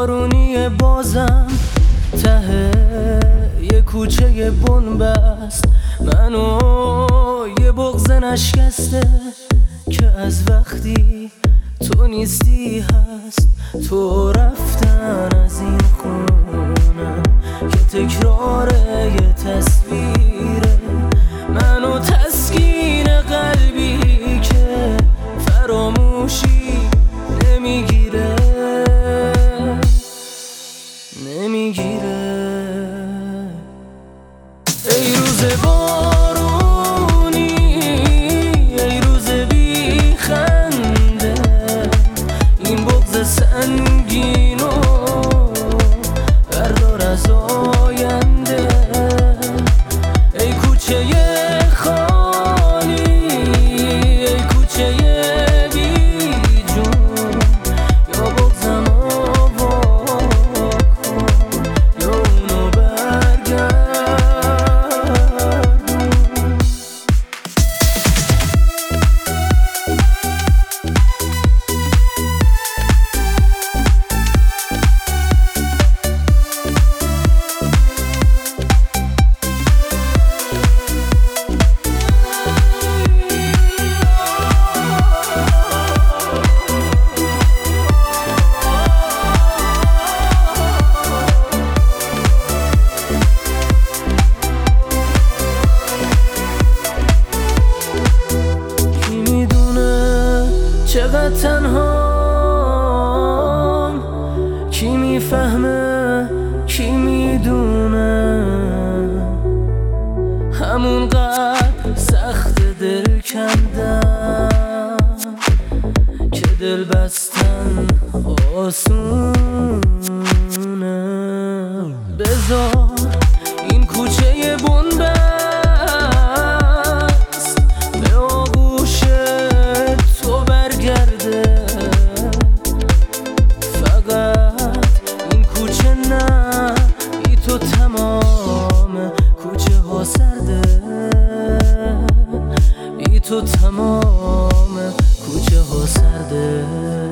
بارونی بازم ته یه کوچه بنبست، منو یه بغض نشکسته که از وقتی تو نیستی هست. تو رفتن از این خونه که تکرار یه تصویره، منو تسکین قلبی که فراموشی نمیگیره. ای روز بارونی، ای روز بی خنده، این بغض سنگینو بردار از آینده. ای کوچه خالی، ای کوچه بی جون، یا بغضم چقدر تنهام، کی میفهمه کی میدونه، همونقدر سخت دل کندم که دل بستن آسونه. بذار این کوچه بنبست به آغوش تو برگرده، فقط این کوچه نه، ای تو تمام کوچه ها سرده، ای تو تمام کوچه ها سرده.